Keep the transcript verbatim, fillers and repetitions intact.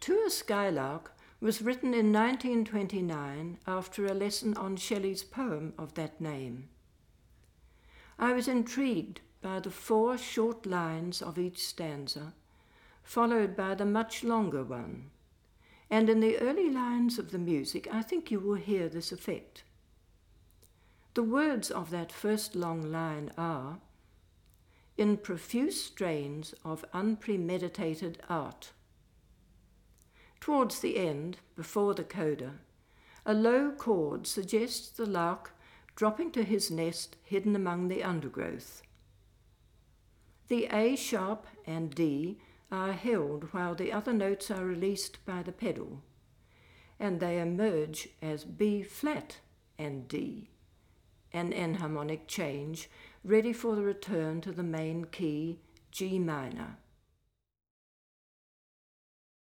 To a Skylark was written in nineteen twenty-nine after a lesson on Shelley's poem of that name. I was intrigued by the four short lines of each stanza, followed by the much longer one, and in the early lines of the music I think you will hear this effect. The words of that first long line are, "in profuse strains of unpremeditated art." Towards the end, before the coda, a low chord suggests the lark dropping to his nest hidden among the undergrowth. The A sharp and D are held while the other notes are released by the pedal, and they emerge as B flat and D, an enharmonic change ready for the return to the main key, G minor.